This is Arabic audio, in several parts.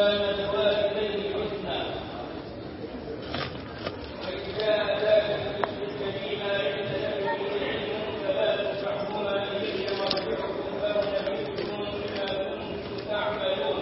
الإنسان بوالديه حسنا وإن جاهداك لتشرك بي ما ليس لك به علم فلا تدعهما إلي مرجعكم فأنبئكم بما كنتم تعملون.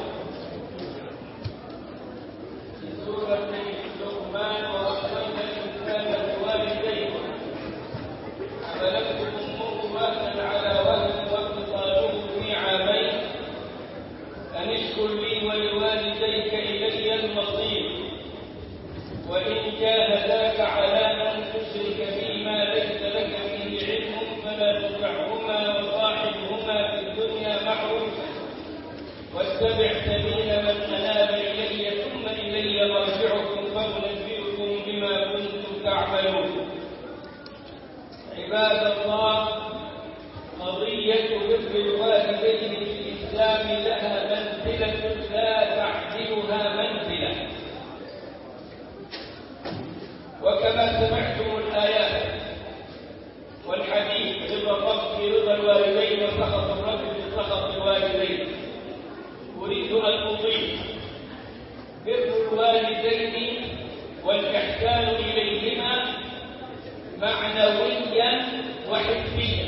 في سورة لقمان ووصينا الإنسان بوالديه حملته أمه وهنا على وهن وفصاله في عامين أن اشكر لي ولوالديك إلي المصير وإن جاهداك على أن تشرك بي ما ليس لك به علم فلا تطعهما وصاحبهما في الدنيا معروفا واتبع سبيل من أناب إلي ثم إلي مرجعكم فأنبئكم بما كنتم تعملون. عباد الله، قضية بر الوالدين في الإسلام لها منزلة لا تعدلها منزلة، وكما سمعتم الآيات والحديث رضا الرب في رضا الوالدين وسخط الرب في سخط الوالدين، أريد أن أضيف بر الوالدين والإحسان إليهما معنويا وحسيا.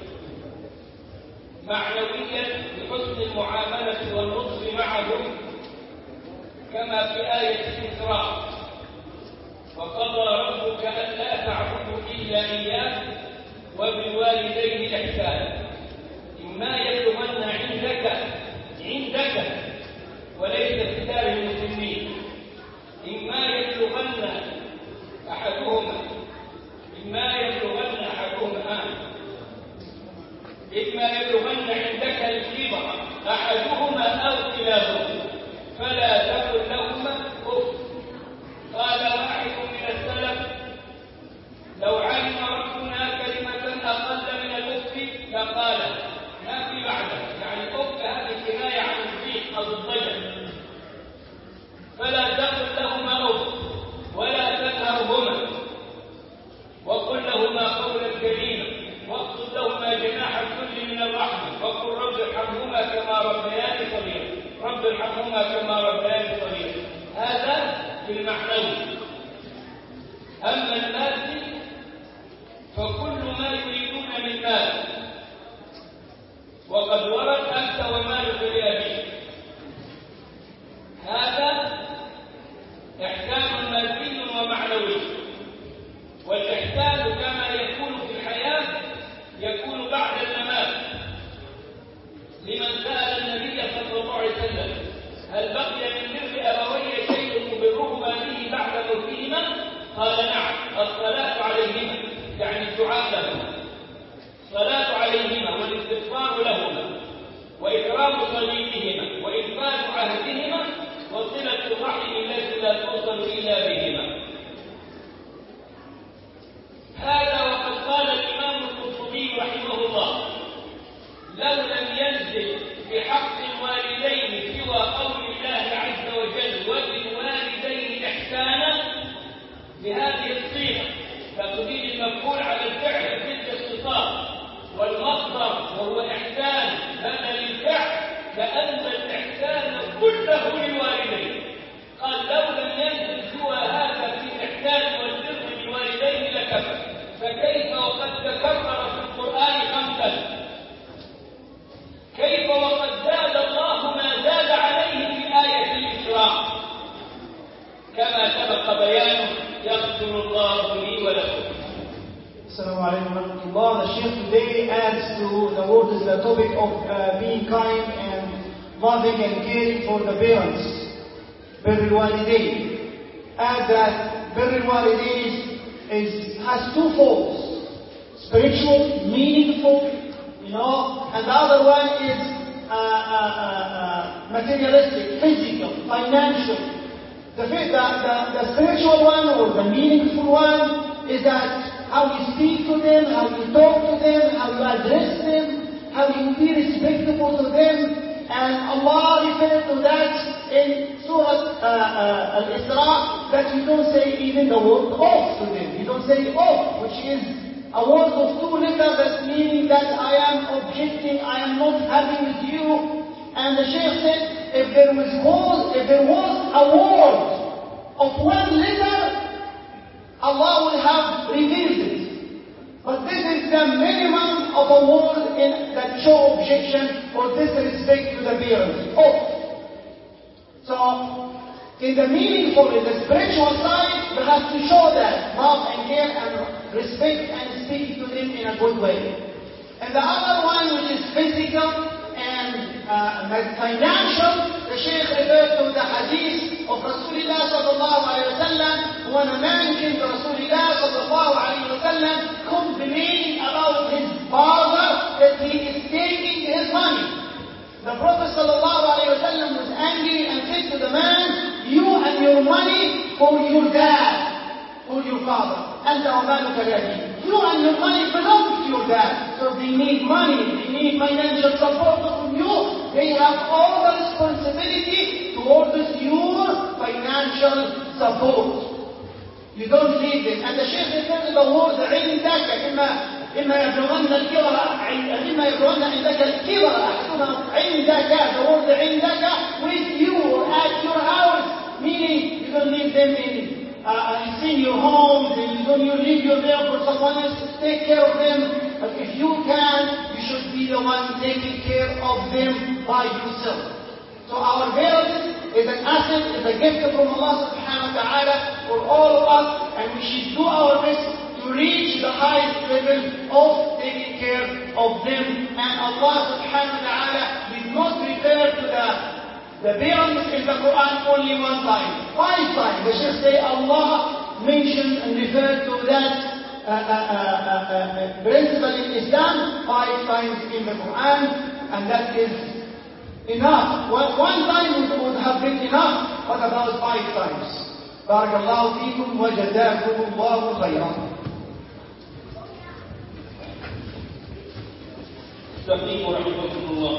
معنويا بحسن المعاملة واللطف معهم كما في آية الإسراء وقضى ربك ألا تعبدوا إلا إياه وبالوالدين إحسانا إما يبلغن عندك وليس في دار المسلمين إما يبلغن أحدهما عندك الكبر أحدهما أو كلاهما فلا تقل لهما أف. قال واحد من السلف لو علم ربنا كلمة أقل من الأف لقال ما في بعدها، يعني الأف هذه كناية عن الضيق أو الضجر. فلا تقل لهما أف ولا تنهرهما وقل لهما قولا كريما واقصد لهما جناح الذل من الرحمة وقل رب ارحمهما كما ربياني صغيرا. هذا في المعنوي. أما المادي فكل ما يريدون من مال، وقد ورد أنت ومالك لأبيك، هذا إحسان مادي ومعنوي. والإحسان كما يكون في الحياة يكون بعد الممات. لمن سأل النبي صلى الله عليه وسلم هل بقي من بر أبوي شيء أبرهما به بعد موتهما؟ قال نعم، الصلاة عليهما، يعني الدعاء لهما، الصلاة عليهما والاستغفار لهما وإكرام صليبهما وإنفاذ عهدهما وصلة الرحم التي لا توصل إلا بهما. هذا وقد قال الإمام القرطبي رحمه الله لو لم ينزل بحق الوالدين سوى قول الله عز وجل وبالوالدين إحسانا بهذه الصيغة تقديم المفعول على الفعل ضد الصفات والمصدر وهو إحسان بدل الفعل لأن الإحسان كله للوالدين. قال لو لم ينزل سوى هذا في الإحسان والبر بالوالدين لكفى، فكيف وقد تكرر في القرآن 5؟ كيف وقد زاد الله ما زاد عليه في آية الإسراء كما سبق بيانه. يغفر الله لي ولكم. Assalamu alaikum wa rahmatullah. The Sheikh today adds to the word is the topic of being kind and loving and caring for the parents. Bir al-walidain. Add that bir al-walidain has two folds: spiritual, meaningful, and the other one is materialistic, physical, financial. The spiritual one or the meaningful one is that how you speak to them, how you talk to them, how you address them, how you be respectful to them. And Allah referred to that in Surah Al-Isra, that you don't say even the word off to them. You don't say off, which is a word of two letters, meaning that I am objecting, I am not happy with you, And the Shaykh said, if there was a word of one letter, Allah will have revealed it. But this is the minimum of a word that show objection or disrespect to the parents. So, in the meaningful, in the spiritual side, you have to show that love and care and respect and speak to them in a good way. And the other one, which is physical and financial, the Shaykh referred to the hadith of Rasulullah sallallahu alayhi wa sallam, when a man came to Rasulullah sallallahu alayhi wa sallam complaining about his father that he is taking his money. The Prophet sallallahu alayhi wa sallam was angry and said to the man, you and your money for your dad, for your father. أنت ومالك لأبيك. You and your money belong to your dad. So they need money, they need financial support from you. They have all the responsibility towards your financial support. You don't leave them. And the Shaykh referred to the word عندك إما يبلغن الكبر إما يبلغن عندك الكبر أحدهما عندك. The word عندك with you or at your house, meaning you don't leave them in your homes, and you leave you there for someone else to take care of them. But if you can, you should be the one taking care of them by yourself. So our parents is an asset, is a gift from Allah subhanahu wa ta'ala for all of us, and we should do our best to reach the highest level of taking care of them. And Allah subhanahu wa ta'ala did not refer to the parents in the Quran only one time, 5 times. The Shaykh say Allah mentioned and referred to that principle in Islam 5 times in the Quran, and that is enough. One time would have been enough, but about 5 times. Barakallahu feekum wa jazakum Allahu khayran. استقيموا رحمكم الله.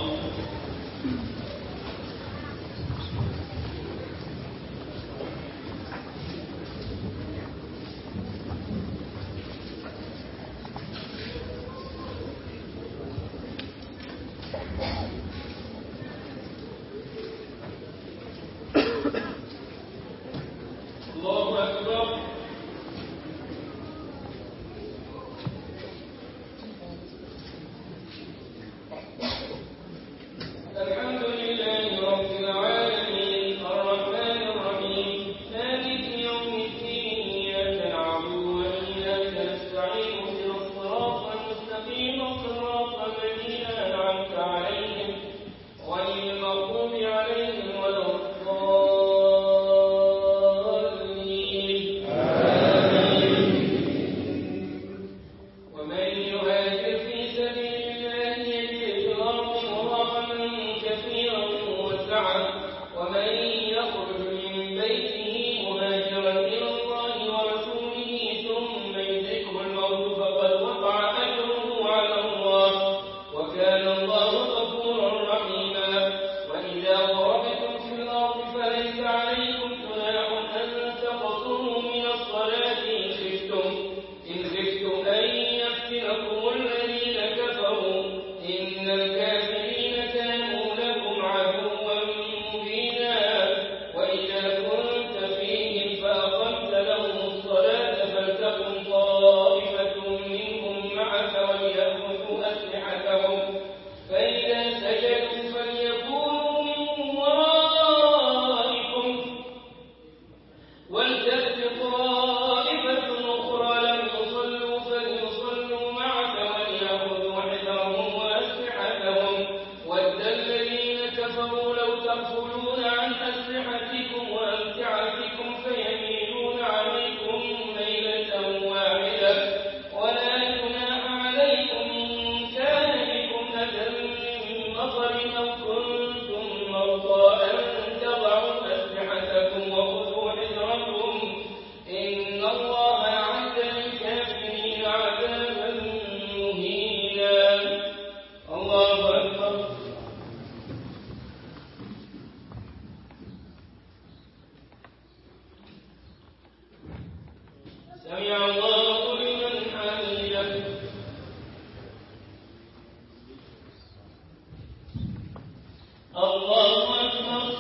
الله أكبر.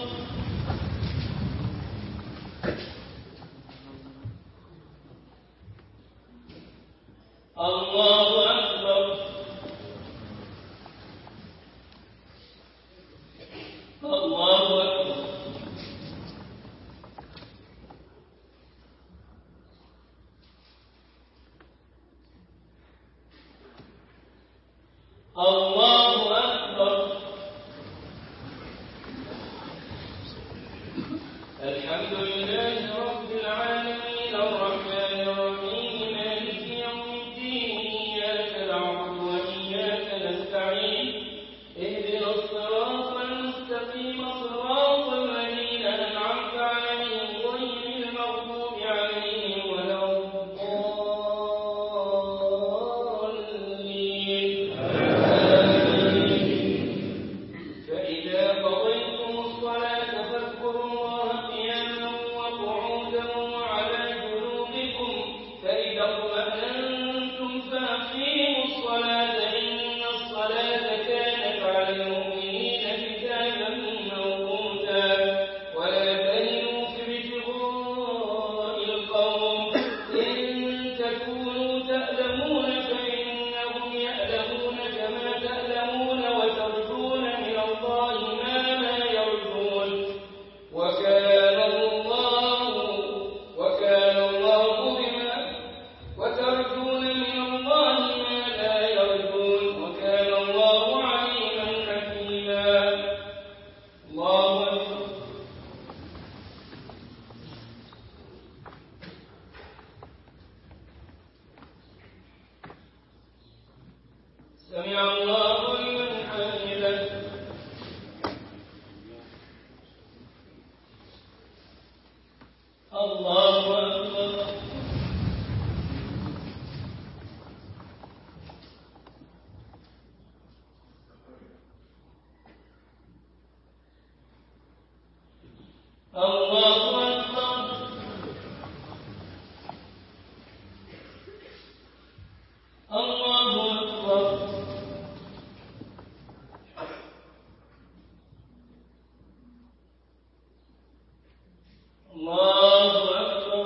الله أكبر. الله أكبر. الله أكبر. الحمد لله رب العالمين الرحمن الرحيم مالك يوم الدين إياك نعبد وإياك نستعين اهدنا الصراط المستقيم صراط الذين أنعمت عليهم غير المغضوب عليهم ولا الضالين. فإذا قضيتم الصلاة فاذكروا الله قياما وقعودا وعلى جنوبكم فإذا اطمأننتم فأقيموا الصلاة إن الصلاة كانت على المؤمنين كتابا موقوتا. ولا تهنوا في ابتغاء القوم إن تكونوا تألمون فإنهم يألمون كما تألمون وترجون من الله ما لا يرجون وكان الله بما وترجون من الله ما لا يرجون وكان الله عليما حكيما. الله أكبر. سمع الله لمن حمده. الله أكبر. الله أكبر. الله أكبر. الله أكبر.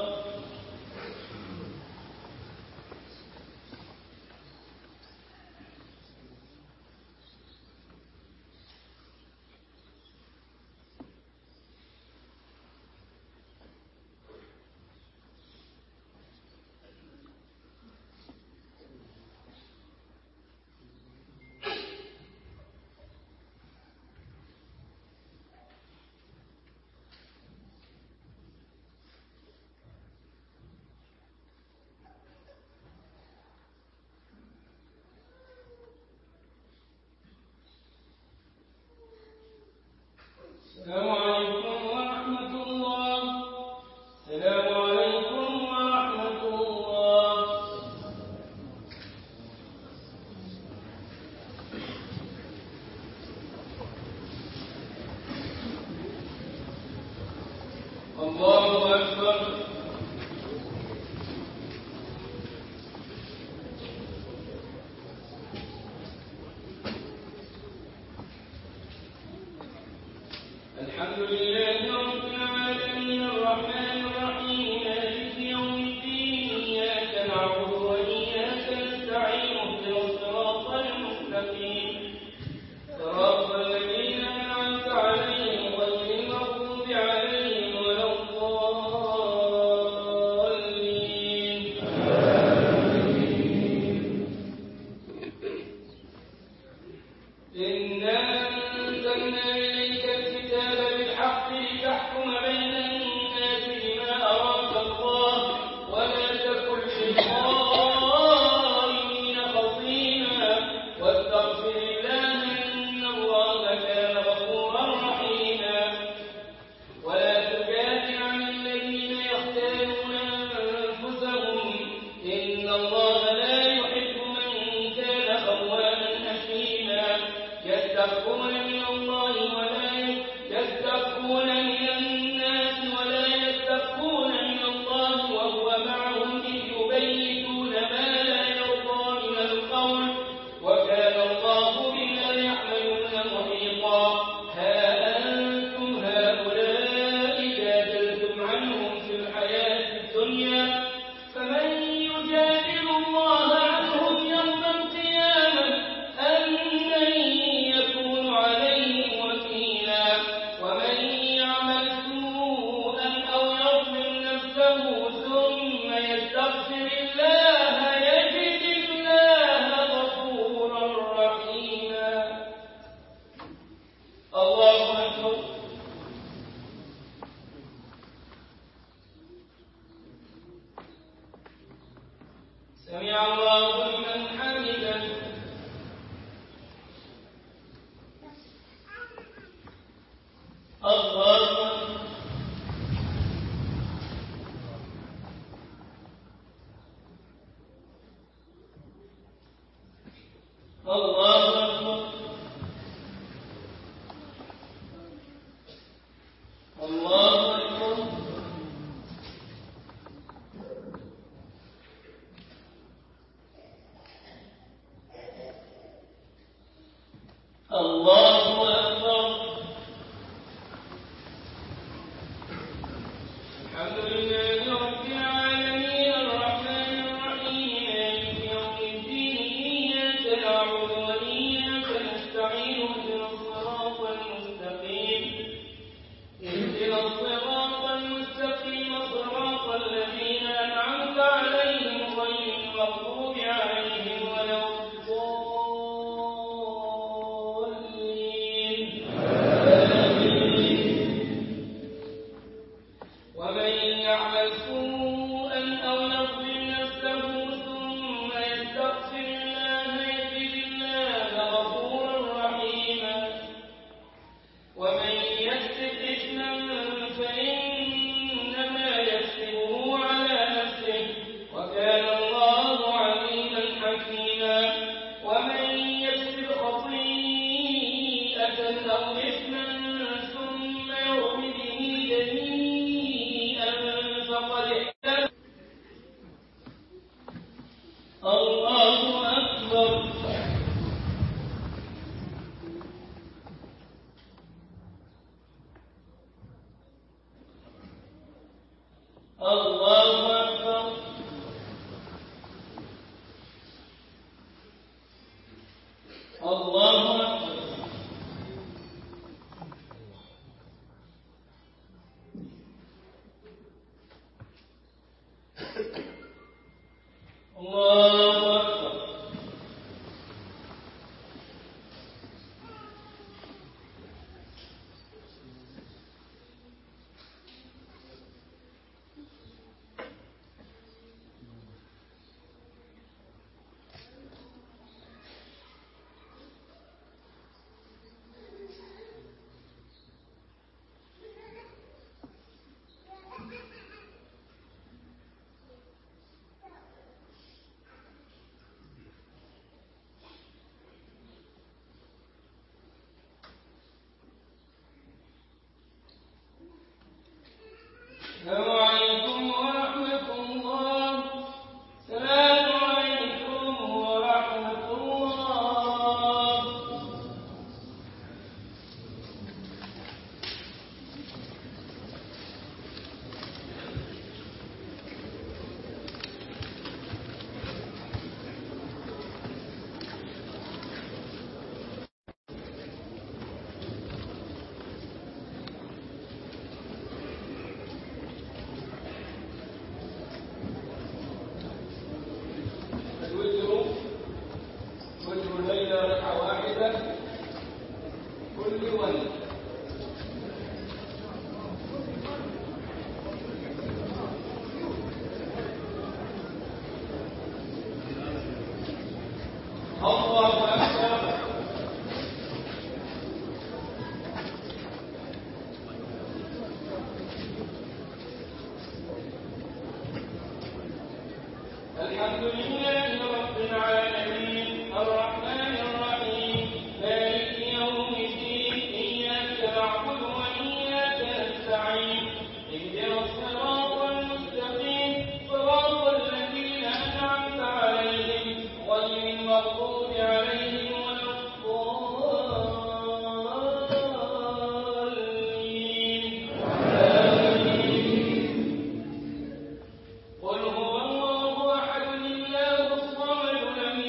السلام عليكم ورحمة الله. السلام عليكم ورحمة الله. الله أكبر. الحمد لله رب العالمين الرحمن الرحيم مالك يوم الدين إياك نعبد وإياك نستعين اهدنا الصراط المستقيم صراط الذين أنعمت عليهم غير المغضوب عليهم ولا الضالين. إنا أنزلنا إليك الكتاب بالحق لتحكم بين الناس بما أراك الله ولا تكن للخائنين خصيما واستغفر الله إن الله كان غفورا رحيما. ولا تجادل عن الذين يختارون أنفسهم إن الله لا يحب من كان خوانا أثيما. يستخفون من الناس ولا يستخفون من الله وهو معهم إذ يبيتون ما لا يرضى من القول وكان الله بما يعملون محيطا. الله أكبر. الحمد لله رب العالمين الرحمن الرحيم مالك يوم الدين إياك نعبد وإياك نستعين اهدنا الصراط المستقيم صراط الذين أنعمت عليهم غير المغضوب عليهم ولا الضالين. ومن يعمل سوءا أو يظلم نفسه ثم يستغفر الله يجد الله غفورا رحيما. ومن يكسب إثما فإنما يكسبه على نفسه وكان الله عليما حكيما. ومن يكسب خطيئة أو إثما ثم يرم به بريئا فقد احتمل. الله أكبر. الله أكبر. الله أكبر. الله أكبر. السلام عليكم ورحمة الله. السلام عليكم ورحمة الله. وتر الليلة ركعة واحدة كل ولد. الله أكبر. الحمد لله رب العالمين الرحمن الرحيم مالك يوم الدين إياك نعبد وإياك نستعين اهدنا الصراط المستقيم صراط الذين أنعمت عليهم غير المغضوب عليهم ولا الضالين. قل هو الله أحد الله الصمد لم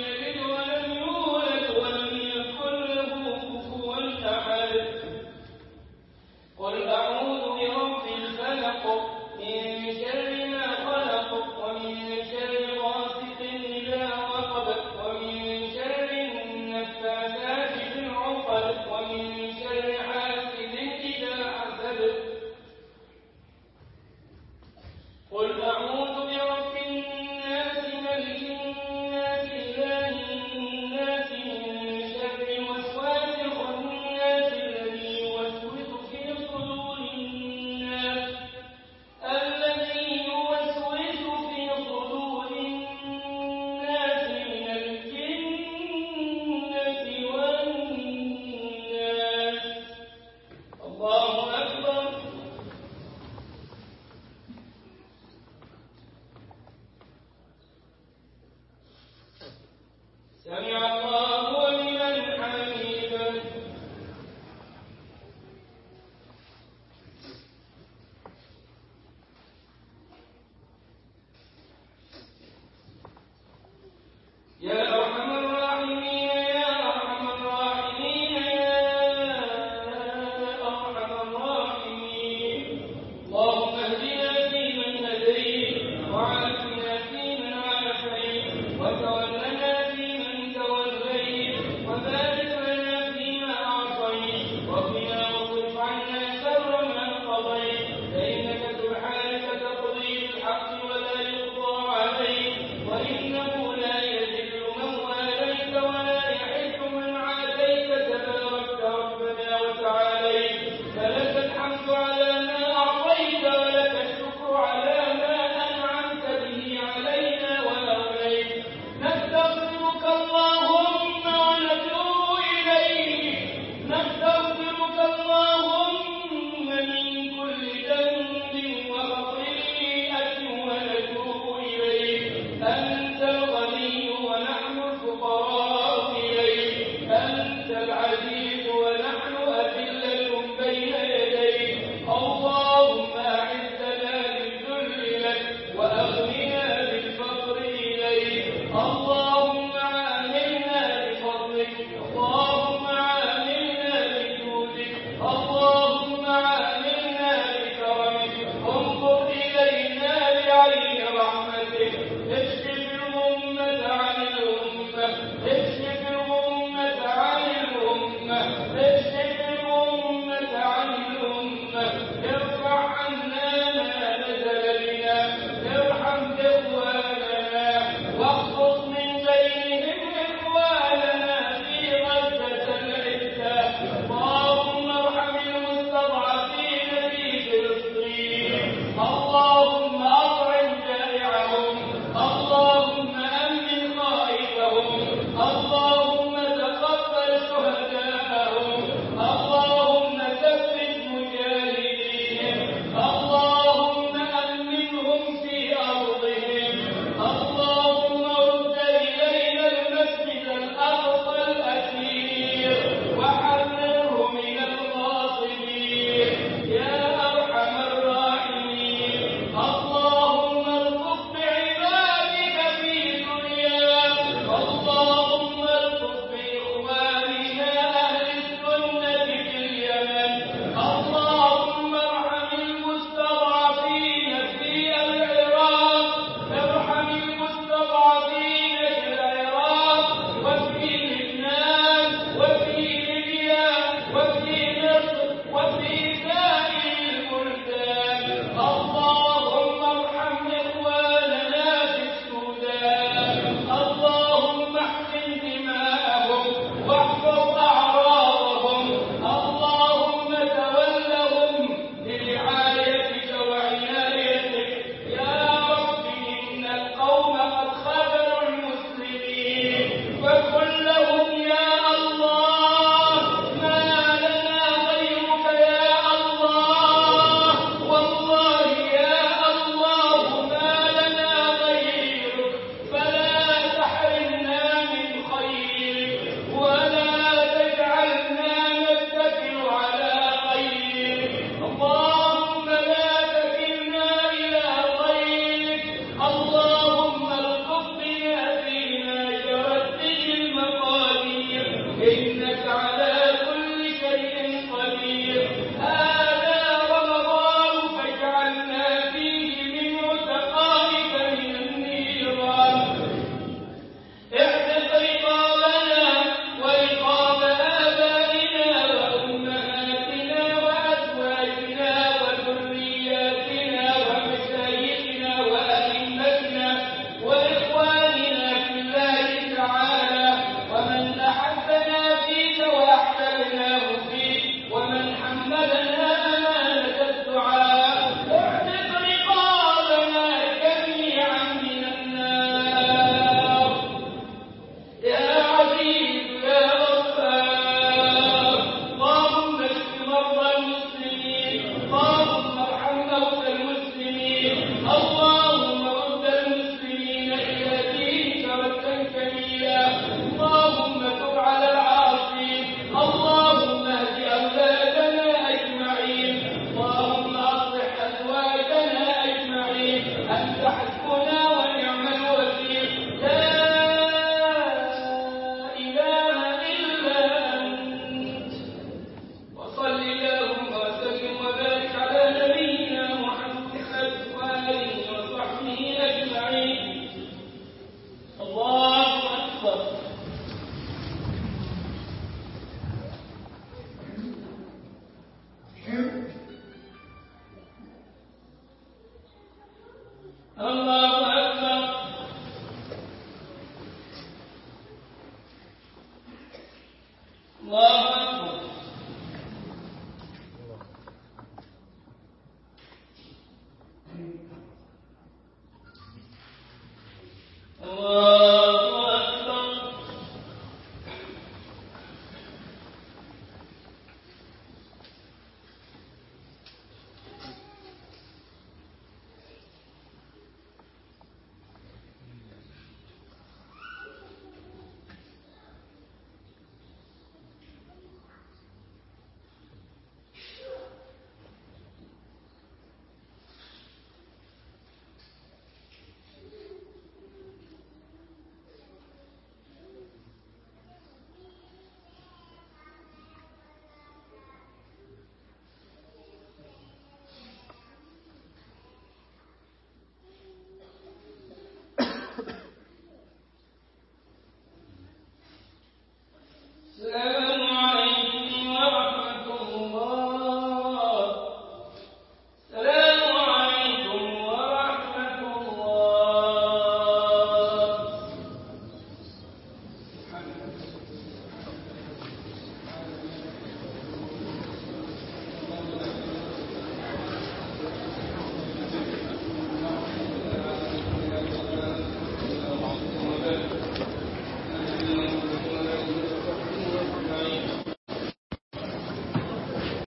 نقطة